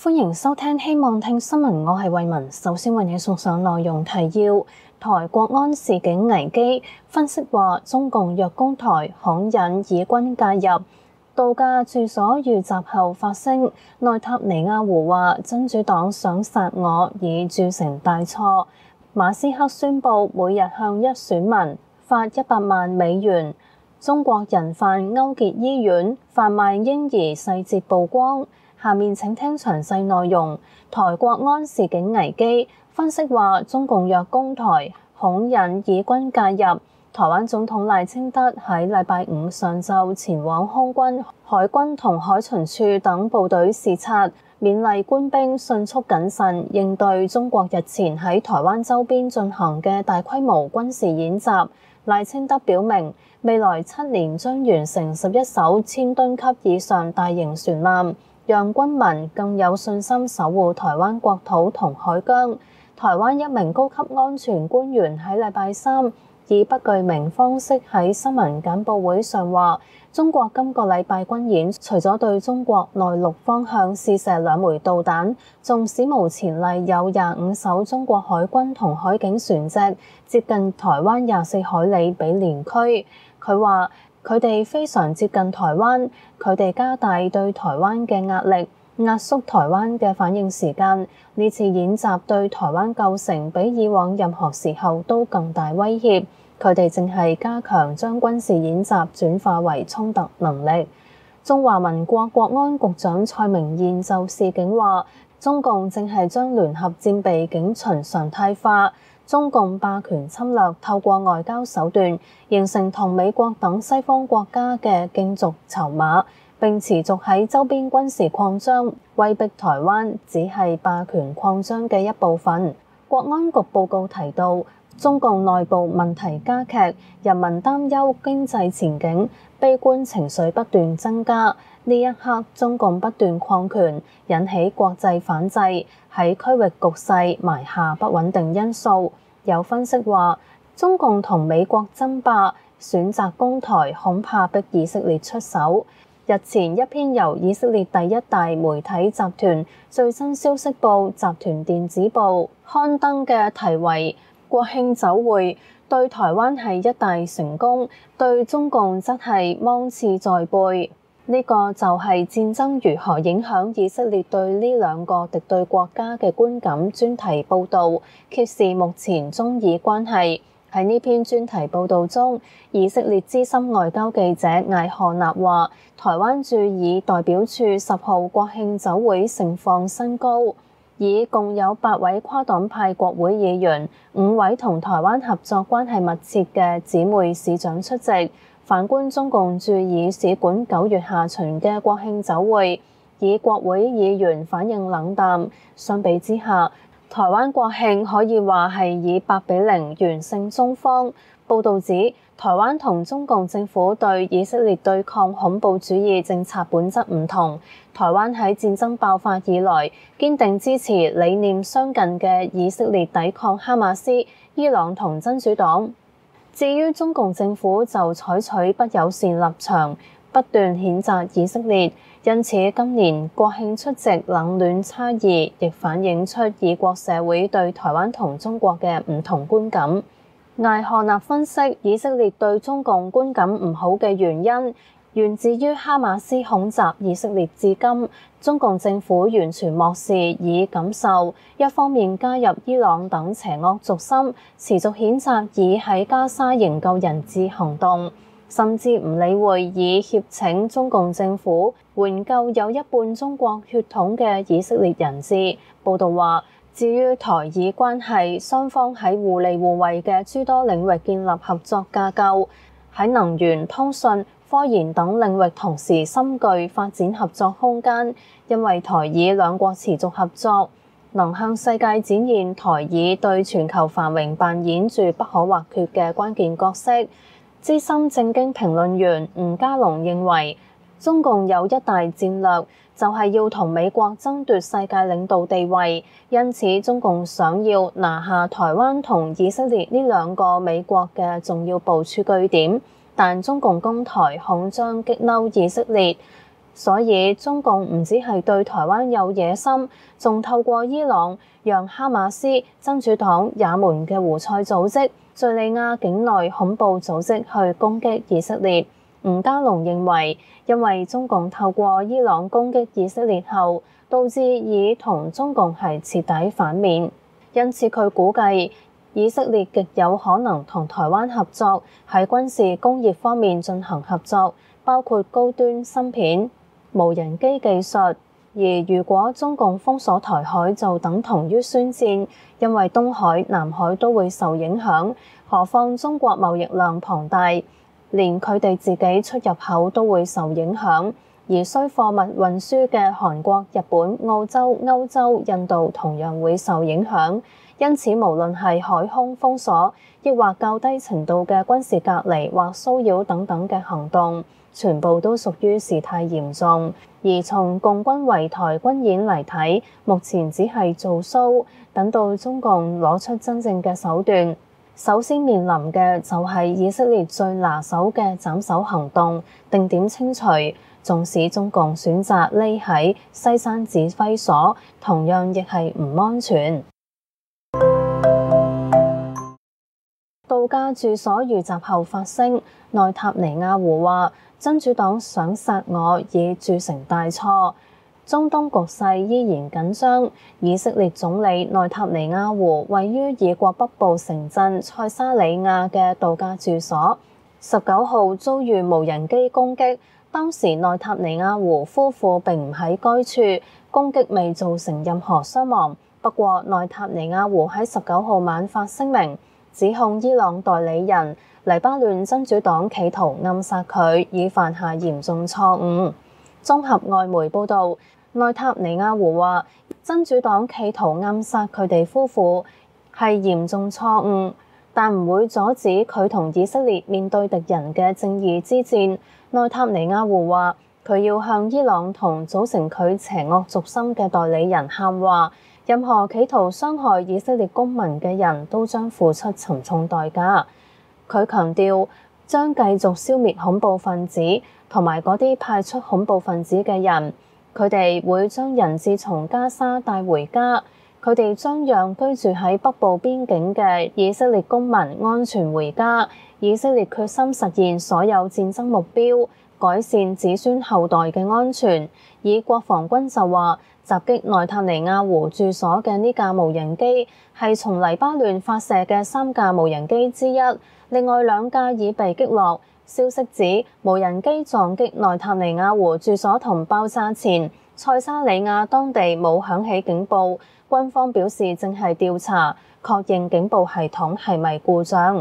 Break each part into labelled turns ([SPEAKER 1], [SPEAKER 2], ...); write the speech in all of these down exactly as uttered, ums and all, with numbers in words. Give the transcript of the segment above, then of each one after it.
[SPEAKER 1] 歡迎收聽希望聽新聞，我係慧雯。首先為你送上內容提要：台國安示警危機，分析話中共若攻台，恐引以軍介入。度假住所遇襲後發聲，內塔尼亞胡話真主黨想殺我，已鑄成大錯。馬斯克宣布每日向一選民發一百萬美元。中國人販勾結醫院販賣嬰兒細節曝光。下面請聽詳細內容。台國安示警危機，分析話中共若攻台，恐引以軍介入。台灣總統賴清德喺禮拜五上晝前往空軍、海軍同海巡署等部隊視察，勉勵官兵迅速謹慎應對中國日前喺台灣周邊進行嘅大規模軍事演習。賴清德表明，未來七年將完成十一艘千噸級以上大型船艦，讓軍民更有信心守護台灣國土同海疆。台灣一名高級安全官員喺禮拜三以不具名方式喺新聞簡報會上話，中國今個禮拜軍演除咗對中國內陸方向試射兩枚導彈，仲史無前例有廿五艘中國海軍同海警船隻接近台灣廿四海里比連區。佢話佢哋非常接近台灣，佢哋加大對台灣嘅壓力，壓縮台灣嘅反應時間。呢次演習對台灣構成比以往任何時候都更大威脅。佢哋正係加強將軍事演習轉化為衝突能力。中華民國國安局長蔡明彥就示警話，中共正係將聯合戰備警巡常態化。中共霸權侵略透過外交手段形成同美國等西方國家嘅競逐籌碼，並持續喺周邊軍事擴張，威逼台灣只係霸權擴張嘅一部分。國安局報告提到，中共內部問題加劇，人民擔憂經濟前景，悲觀情緒不斷增加。呢一刻，中共不斷擴權，引起國際反制，喺區域局勢埋下不穩定因素。有分析話，中共同美國爭霸，選擇攻台，恐怕逼以色列出手。日前一篇由以色列第一大媒體集團最新消息報集團電子報刊登嘅題為國慶酒會對台灣係一大成功，對中共則係芒刺在背。呢個就係戰爭如何影響以色列對呢兩個敵對國家嘅觀感專題報導，揭示目前中以關係。喺呢篇專題報導中，以色列資深外交記者艾賀納話，台灣駐以代表處十號國慶酒會盛況新高，以共有八位跨黨派國會議員、五位同台灣合作關係密切嘅姊妹市長出席。反觀中共駐以使館九月下旬嘅國慶酒會，以國會議員反應冷淡。相比之下，台灣國慶可以話係以八比零完勝中方。報導指，台灣同中共政府對以色列對抗恐怖主義政策本質唔同。台灣喺戰爭爆發以來，堅定支持理念相近嘅以色列抵抗哈馬斯、伊朗同真主黨。至於中共政府就採取不友善立場，不斷譴責以色列，因此今年國慶出席冷暖差異，亦反映出以國社會對台灣同中國嘅唔同觀感。艾賀納分析，以色列對中共觀感唔好嘅原因，源自於哈馬斯恐襲以色列至今，中共政府完全漠視以感受，一方面加入伊朗等邪惡軸心，持續譴責以喺加沙營救人質行動，甚至唔理會以協請中共政府援救有一半中國血統嘅以色列人質。報導話，至於台以關係，雙方喺互利互惠嘅諸多領域建立合作架構，喺能源、通訊、科研等領域同時深具發展合作空間，因為台以兩國持續合作，能向世界展現台以對全球繁榮扮演住不可或缺嘅關鍵角色。資深政經評論員吳家龍認為，中共有一大戰略，就係要同美國爭奪世界領導地位，因此中共想要拿下台灣同以色列呢兩個美國嘅重要部署據點。但中共攻台恐將激嬲以色列， 所以中共唔止係對台灣有野心，仲透過伊朗讓哈馬斯、真主黨、也門嘅胡塞組織、敘利亞境內恐怖組織去攻擊以色列。吳家龍認為，因為中共透過伊朗攻擊以色列後，導致以同中共係徹底反面，因此佢估計以色列極有可能同台灣合作，喺軍事工業方面進行合作，包括高端芯片、無人機技術。而如果中共封鎖台海，就等同於宣戰，因為東海、南海都會受影響，何況中國貿易量龐大，連佢哋自己出入口都會受影響，而需貨物運輸嘅韓國、日本、澳洲、歐洲、印度同樣會受影響。因此，無論係海空封鎖，抑或較低程度嘅軍事隔離或騷擾等等嘅行動，全部都屬於事態嚴重。而從共軍圍台軍演嚟睇，目前只係做 show， 等到中共攞出真正嘅手段，首先面臨嘅就係以色列最拿手嘅斬首行動，定點清除。縱使中共選擇匿喺西山指揮所，同樣亦係唔安全。度假住所遇襲後發聲，內塔尼亞胡話真主黨想殺我已鑄成大錯。中東局勢依然緊張，以色列總理內塔尼亞胡位於以國北部城鎮塞沙里亞嘅度假住所，十九號遭遇無人機攻擊。當時內塔尼亞胡夫婦並唔喺該處，攻擊未造成任何傷亡。不過內塔尼亞胡喺十九號晚發聲明，指控伊朗代理人黎巴嫩真主黨企圖暗殺佢，已犯下嚴重錯誤。綜合外媒報導，內塔尼亞胡話真主黨企圖暗殺佢哋夫婦係嚴重錯誤，但唔會阻止佢同以色列面對敵人嘅正義之戰。內塔尼亞胡話佢要向伊朗同組成佢邪惡軸心嘅代理人喊話，任何企圖傷害以色列公民嘅人都將付出沉重代價。佢強調將繼續消滅恐怖分子同埋嗰啲派出恐怖分子嘅人，佢哋會將人質從加沙帶回家，佢哋將讓居住喺北部邊境嘅以色列公民安全回家。以色列決心實現所有戰爭目標，改善子孫後代嘅安全。以國防軍就話，襲擊內塔尼亞胡住所嘅呢架無人機係從黎巴嫩發射嘅三架無人機之一，另外兩架已被擊落。消息指，無人機撞擊內塔尼亞胡住所同爆炸前，塞沙里亞當地冇響起警報。軍方表示正係調查，確認警報系統係咪故障。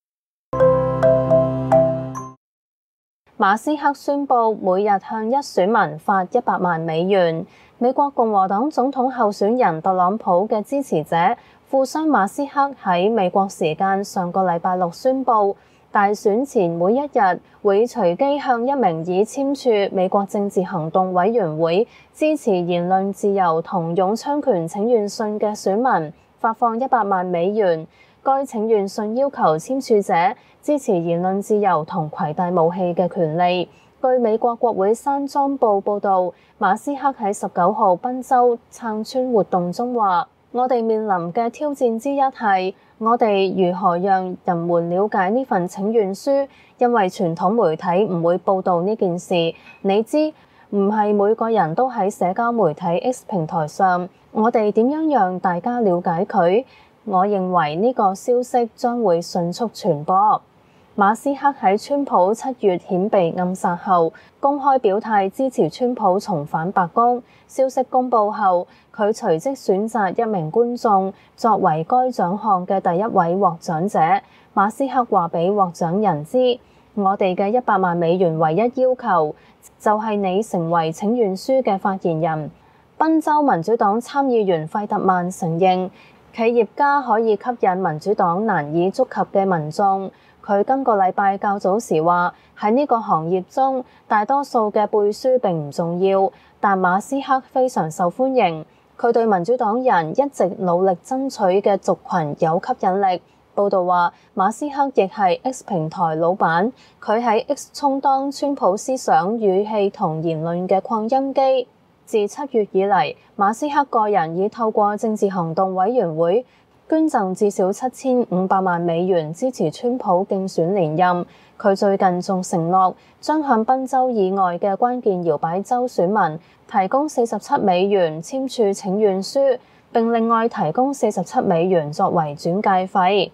[SPEAKER 1] 馬斯克宣布每日向一選民發一百萬美元。美國共和黨總統候選人特朗普嘅支持者富商馬斯克喺美國時間上個禮拜六宣布，大選前每一日會隨機向一名已簽署美國政治行動委員會支持言論自由同擁槍權請願信嘅選民發放一百萬美元。該請願信要求簽署者支持言論自由同攜帶武器嘅權利。據美國國會山莊報報導，馬斯克喺十九號賓州撐村活動中話：我哋面臨嘅挑戰之一係我哋如何讓人們了解呢份請願書，因為傳統媒體唔會報導呢件事。你知，唔係每個人都喺社交媒體 X 平台上，我哋點樣讓大家了解佢？我認為呢個消息將會迅速傳播。馬斯克喺川普七月險被暗殺後，公開表態支持川普重返白宮。消息公佈後，佢隨即選擇一名觀眾作為該獎項嘅第一位獲獎者。馬斯克話俾獲獎人知：我哋嘅一百萬美元唯一要求就係你成為請願書嘅發言人。賓州民主黨參議員費特曼承認，企業家可以吸引民主黨難以觸及嘅民眾。佢今個禮拜較早時話，喺呢個行業中，大多數嘅背書並唔重要，但馬斯克非常受歡迎。佢對民主黨人一直努力爭取嘅族群有吸引力， 報道話，馬斯克亦係 X 平台老闆，佢喺 X 充當川普思想、語氣同言論嘅擴音機。自七月以嚟，馬斯克個人已透過政治行動委員會捐贈至少七千五百萬美元支持川普競選連任。佢最近仲承諾將向賓州以外嘅關鍵搖擺州選民提供四十七美元簽署請願書，並另外提供四十七美元作為轉介費。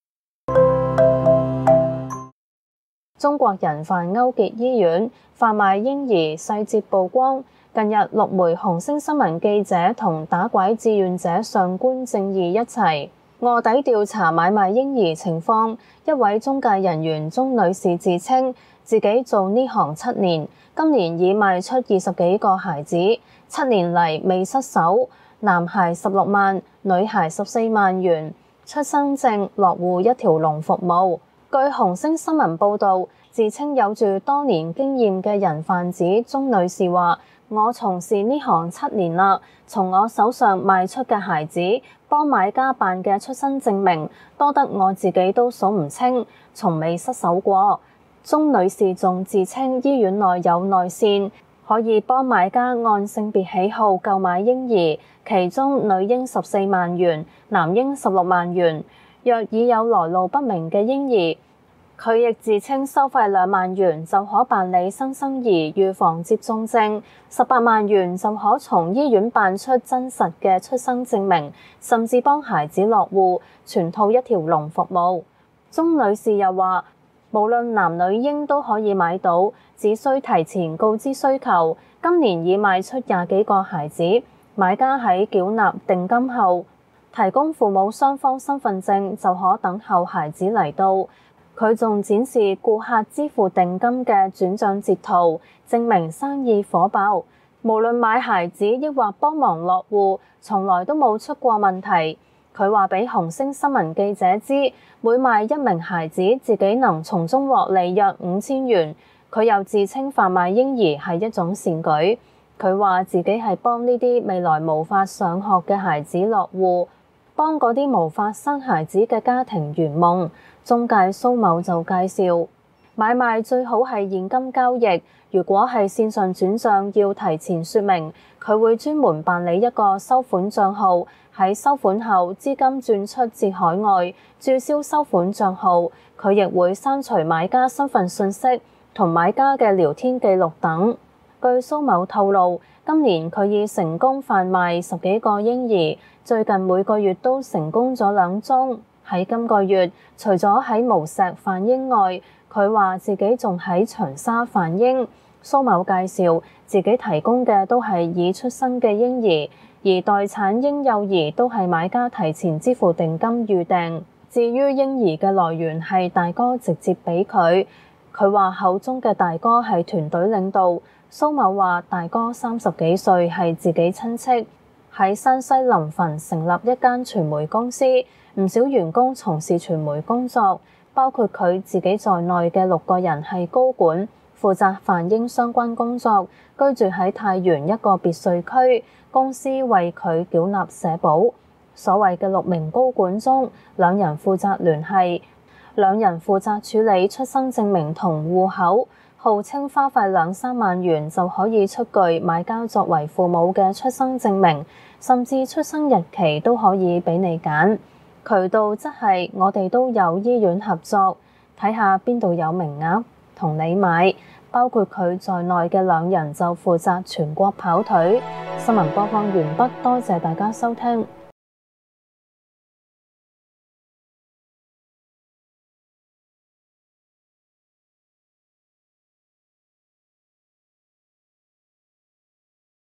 [SPEAKER 1] 中國人販勾結醫院販賣嬰兒細節曝光，近日陸媒紅星新聞記者同打拐志願者上官正義一齊臥底調查買賣嬰兒情況。一位中介人員鍾女士自稱自己做呢行七年，今年已賣出二十幾個孩子，七年嚟未失手。男孩十六萬，女孩十四萬元，出生證落戶一條龍服務。據紅星新聞報導，自稱有住多年經驗嘅人販子鍾女士話：我從事呢行七年啦，從我手上賣出嘅孩子，幫買家辦嘅出生證明，多得我自己都數唔清，從未失手過。鍾女士仲自稱醫院內有內線，可以幫買家按性別喜好購買嬰兒，其中女嬰十四萬元，男嬰十六萬元。若已有來路不明嘅嬰兒，佢亦自稱收費兩萬元就可辦理新生兒預防接種證，十八萬元就可從醫院辦出真實嘅出生證明，甚至幫孩子落戶，全套一條龍服務。鍾女士又話，無論男女嬰都可以買到，只需提前告知需求。今年已賣出廿幾個孩子，買家喺繳納定金後，提供父母雙方身份證就可等候孩子嚟到。佢仲展示顧客支付定金嘅轉賬截圖，證明生意火爆。無論買孩子抑或幫忙落戶，從來都冇出過問題。佢話俾紅星新聞記者知，每賣一名孩子，自己能從中獲利約五千元。佢又自稱販賣嬰兒係一種善舉。佢話自己係幫呢啲未來無法上學嘅孩子落戶，幫嗰啲無法生孩子嘅家庭圓夢。中介蘇某就介紹，買賣最好係現金交易，如果係線上轉賬要提前說明，佢會專門辦理一個收款賬號，喺收款後資金轉出至海外，註銷收款賬號，佢亦會刪除買家身份信息同買家嘅聊天記錄等。據蘇某透露，今年佢已成功販賣十幾個嬰兒，最近每個月都成功咗兩宗。喺今個月，除咗喺無錫販嬰外，佢話自己仲喺長沙販嬰。蘇某介紹，自己提供嘅都係已出生嘅嬰兒，而待產嬰幼兒都係買家提前支付定金預訂。至於嬰兒嘅來源係大哥直接俾佢，佢話口中嘅大哥係團隊領導。蘇某話大哥三十幾歲，係自己親戚，喺山西臨汾成立一間傳媒公司。唔少員工從事傳媒工作，包括佢自己在內嘅六個人係高管，負責販嬰相關工作，居住喺太原一個別墅區，公司為佢繳納社保。所謂嘅六名高管中，兩人負責聯繫，兩人負責處理出生證明同戶口，號稱花費兩三萬元就可以出具買家作為父母嘅出生證明，甚至出生日期都可以俾你揀。渠道則係我哋都有醫院合作，睇下邊度有名額同你買，包括佢在內嘅兩人就負責全國跑腿。新聞播放完畢，多謝大家收聽。